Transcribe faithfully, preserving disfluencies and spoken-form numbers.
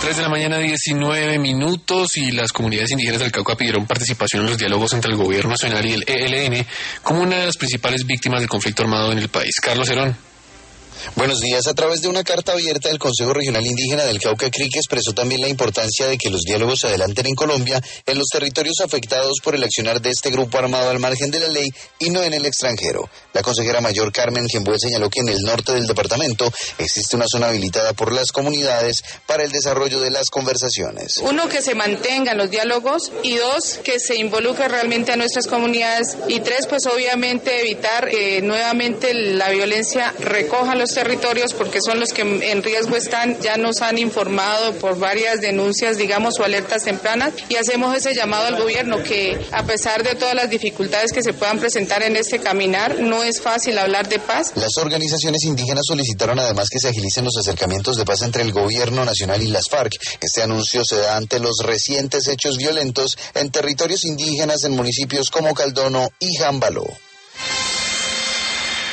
tres de la mañana, diecinueve minutos, y las comunidades indígenas del Cauca pidieron participación en los diálogos entre el gobierno nacional y el E L N como una de las principales víctimas del conflicto armado en el país. Carlos Herón. Buenos días. A través de una carta abierta, el Consejo Regional Indígena del Cauca Crique expresó también la importancia de que los diálogos se adelanten en Colombia, en los territorios afectados por el accionar de este grupo armado al margen de la ley y no en el extranjero. La consejera mayor Carmen Gembuel señaló que en el norte del departamento existe una zona habilitada por las comunidades para el desarrollo de las conversaciones. Uno, que se mantengan los diálogos, y dos, que se involucre realmente a nuestras comunidades, y tres, pues obviamente evitar eh, nuevamente la violencia, recoja los territorios porque son los que en riesgo están. Ya nos han informado por varias denuncias, digamos, o alertas tempranas, y hacemos ese llamado al gobierno que, a pesar de todas las dificultades que se puedan presentar en este caminar, no es fácil hablar de paz. Las organizaciones indígenas solicitaron además que se agilicen los acercamientos de paz entre el gobierno nacional y las FARC. Este anuncio se da ante los recientes hechos violentos en territorios indígenas en municipios como Caldono y Jambaló.